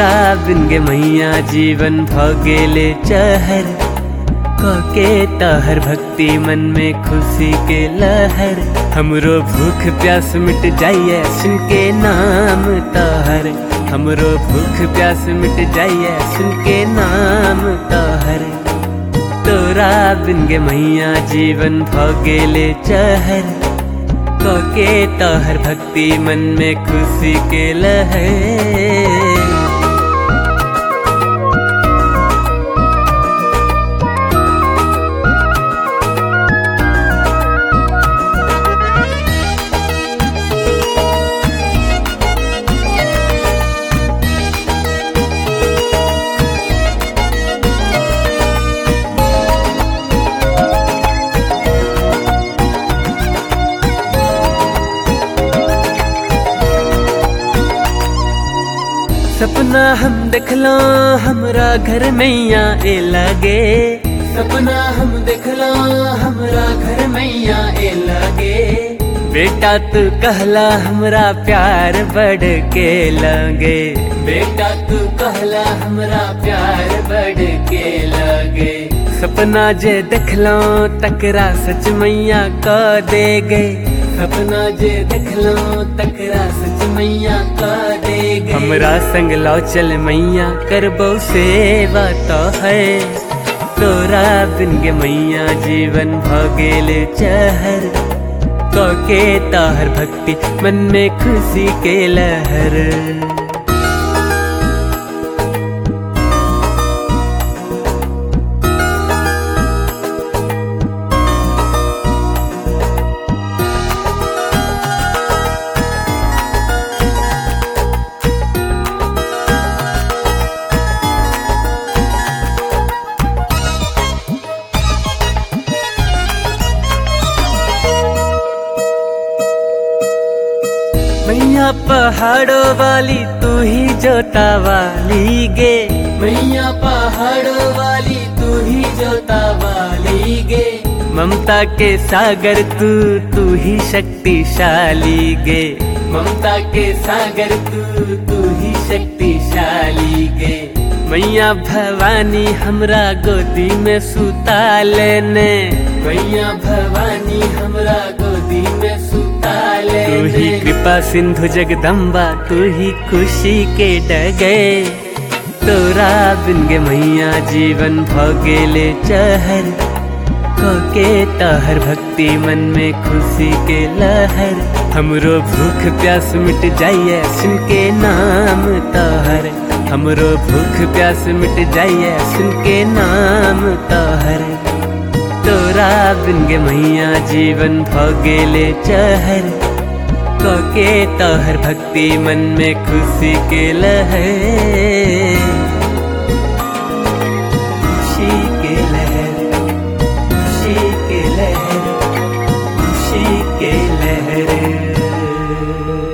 तोरा बिन गे मैया जीवन भगेले चहर, के तहर भक्ति मन में खुशी के लहर। हमरो भूख प्यास मिट जाइए सुन के नाम तहर, हमरो भूख प्यास मिट जाइए सुन के नाम तहर। तोरा बिन गे मैया जीवन भगेले चहर, के तहर भक्ति मन में खुशी के लहर। सपना हम देखलो हमरा घर मैया ए लगे, सपना हम देखलो हमरा घर मैया ए लगे। बेटा तू कहला हमरा प्यार बढ़ के लगे, बेटा तू कहला हमरा प्यार बढ़ के लगे। सपना जे देखलो तकरा सच मैया क दे गे, सपना जे देखलो तकरा सच मैया क दे गे। हमरा संग लो चल मैया करबो सेवा तो है, तोरा बिन गे मैया जीवन भगेले चहर, के तहर भक्ति मन में खुशी के लहर। मैया पहाड़ों वाली तू ही जोता वाली गे, मैया पहाड़ों वाली तू ही जोता वाली गे। ममता के सागर तू ही शक्तिशाली गे, ममता के सागर तू ही शक्तिशाली गे। मैया भवानी हमरा गोदी में सुता लेने, मैया भवानी हमरा गोदी में सुता लेने। तू ही कृपा सिंधु जगदम्बा तू ही खुशी के डगे, तोरा बिन गे मैया जीवन भगेले चहर, के तहर भक्ति मन में खुशी के लहर। हमरो भूख प्यास मिट जाइए सुन के नाम तहर, हमरो भूख प्यास मिट जाइए सुन के नाम तहर। तोरा बिन गे मैया जीवन भगेले चहर, के तहर भक्ति मन में खुशी के लहर। खुशी के लहर, खुशी के लहर, खुशी के लहर।